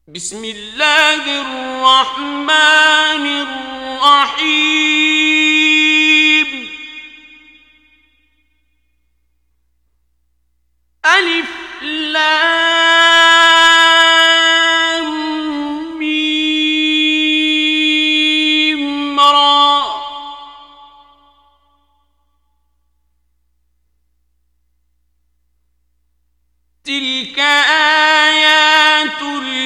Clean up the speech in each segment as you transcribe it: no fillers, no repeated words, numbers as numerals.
بسم الله الرحمن الرحيم. ألف لام ميم را. تلك آيات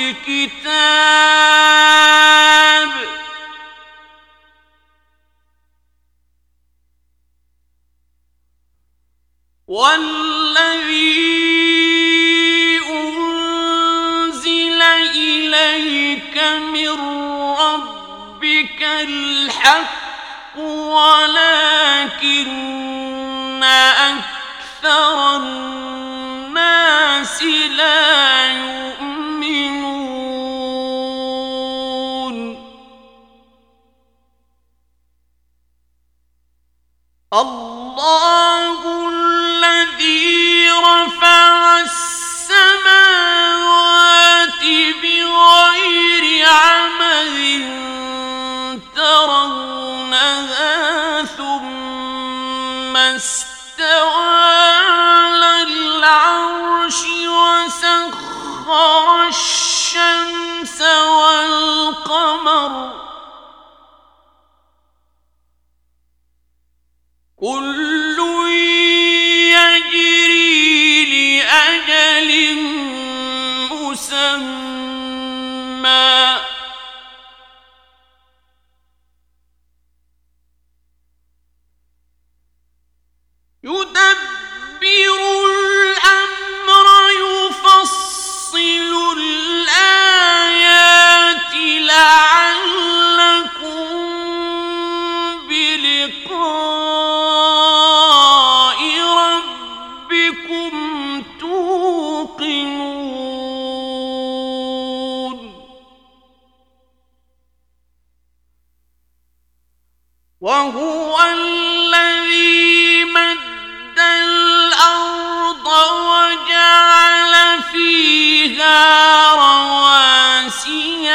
الكتاب. والذي أنزل إليك من ربك الحق ولكن أكثر الناس لا يؤمنون. الله الذي رفع السماوات بغير عمد ترونها ثم استوى على العرش وسخر الشمس والقمر كل يجري لأجل مسمى يدبر الأمر يفصل الآيات لعلكم بلقاء ربكم توقنون. وهو الذي مد الأرض وجعل فيها رواسي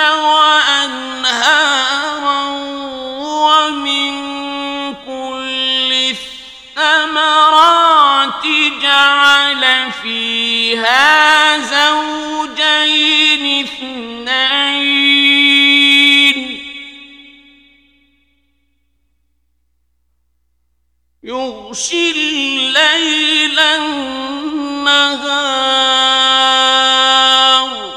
وأنهارا ومن كل الثمرات جعل فيها زوجين اثنين يغشي الليل النهار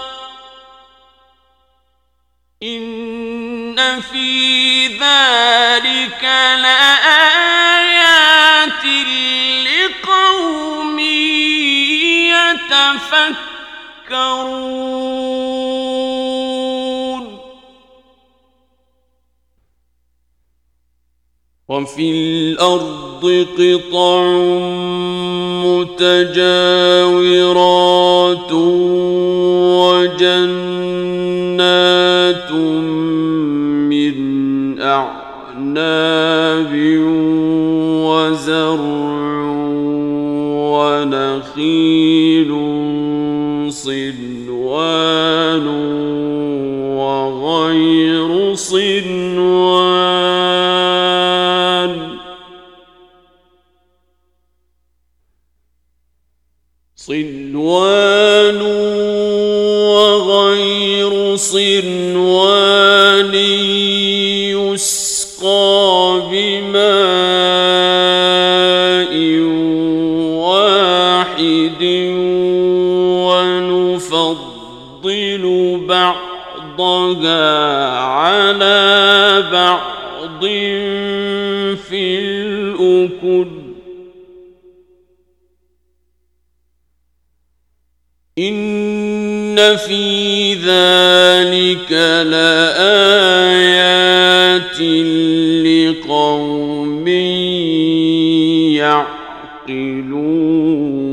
إن في ذلك لآيات لقوم يتفكرون. وفي الأرض قطع متجاورات وجنات من أعناب وزرع ونخيل صنوان وغير صنوان وغير صنوان يسقى بماء واحد ونفضل بعضها على بعض في الأكل إن في ذلك لآيات لقوم يعقلون.